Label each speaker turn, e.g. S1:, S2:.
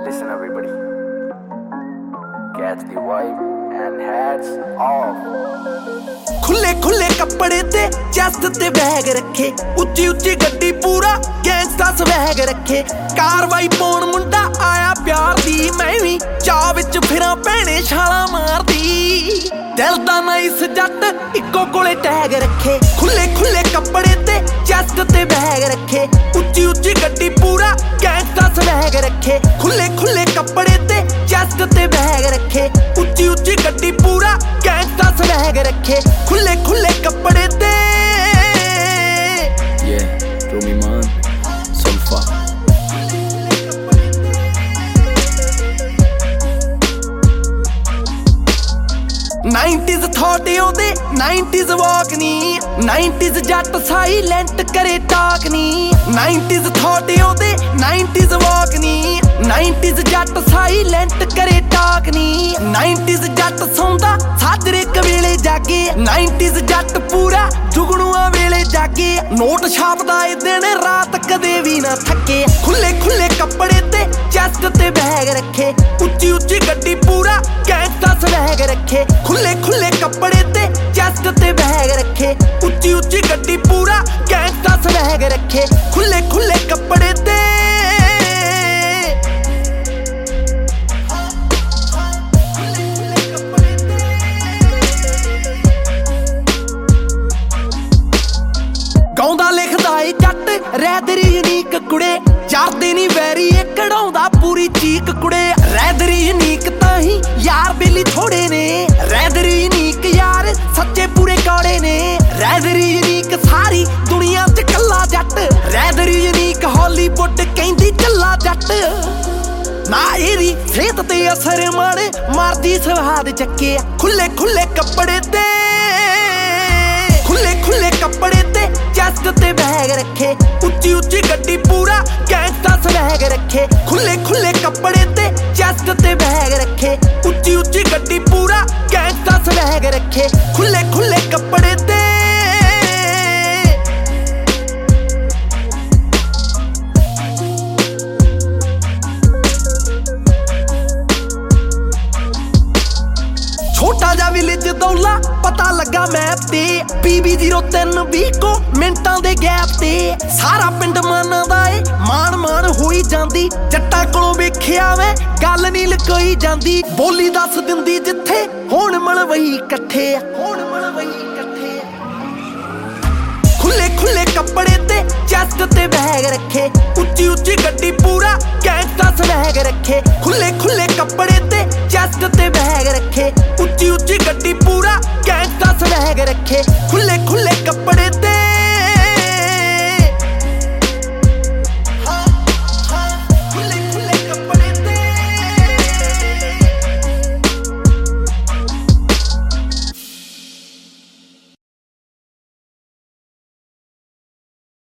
S1: Listen everybody, catch the vibe and hats off.
S2: खुले खुले कपड़े ते चेस्ट ते बैग रखे, उच्ची उच्ची गड्डी पूरा गैंगस्टा स्वैग रखे। कारवाई पौन मुंडा आया प्यार दी, मैं भी चाह विच फिरां भैणे छालां मारदी। दिल दा नाइस जट इक्को कोले टैग रखे, खुले खुले कपड़े ते चेस्ट ते बैग रखे, उच्ची उच्ची गड्डी पूरा गैंगस्टा स्वैग रखे। खुले खुले कपड़े ते चेस्ट ते बैग रखे, उच्ची उच्ची गड्डी पूरा गैंगस्टा स्वैग रखे। खुले खुले कपड़े ते
S1: Rumi Man, Sulfa.
S2: 90s थॉटे ओदे 90s वॉक नी, 90s जट साइलेंट करे टाक नी। 90s थॉटे ओदे 90s वॉक नी, 90s जट साइलेंट करे टाक नी। 90s जट सौंदा साजरे कवेले जागे, 90s जट पूरा जुगनुआ वेले जागे। नोट छापदा ए दिन रात कदे भी ना थके। खुले खुले कपड़े ते चेस्ट ते बैग रखे, उच्ची उच्ची गड्डी पूरा गैंगस्टा स्वैग रखे। खुले खुले कपड़े ते चेस्ट ते बैग रखे, उच्ची उच्ची गड्डी पूरा गैंगस्टा स्वैग रखे। खुले खुले कपड़े ते गाउंदा लिखदा ए जट रैदरी यूनीक कुड़े, चारदे नी वैरी ए कढ़ाउंदा पूरी चीक कुड़े। रैदरी यूनीक तां ही यार बेली थोड़े ने, रैदरी यूनीक यार सच्चे पूरे कौड़े ने। रैदरी यूनीक सारी दुनिया च कल्ला जट, रैदरी यूनीक हॉलीवुड कहंदी चल्ला जट। ना एदी सेहत ते असर मारदी स्वाद चक्के। खुले खुले कपड़े ते, खुले खुले कपड़े ते चेस्ट ते बैग रखे, उच्ची उच्ची गड्डी पूरा गैंगस्टा स्वैग रखे। खुले खुले कपड़े ते चेस्ट ते बैग रखे, उच्ची उच्ची गड्डी पूरा गैंगस्टा स्वैग रखे। खुले खुले कपड़े ते छोटा जा विलेज दौला पता लगा मैप ते, PB03 को मिंटां दे गैप ते। सारा पिंड मानदा ए मान मान होई जांदी, जट्टां कोलों वेखिया मैं गल नहीं लकोई जांदी। बोली दस दिंदी जिथे होण मलवई कट्ठे, होण मलवई कट्ठे। खुले खुले कपड़े ते चेस्ट ते बैग रखे, उच्ची उच्ची गड्डी पूरा गैंगस्टा स्वैग रखे। खुले खुले कपड़े ते चेस्ट ते बैग रखे, उच्ची उच्ची गड्डी पूरा गैंगस्टा स्वैग रखे। खुले खुले कपड़े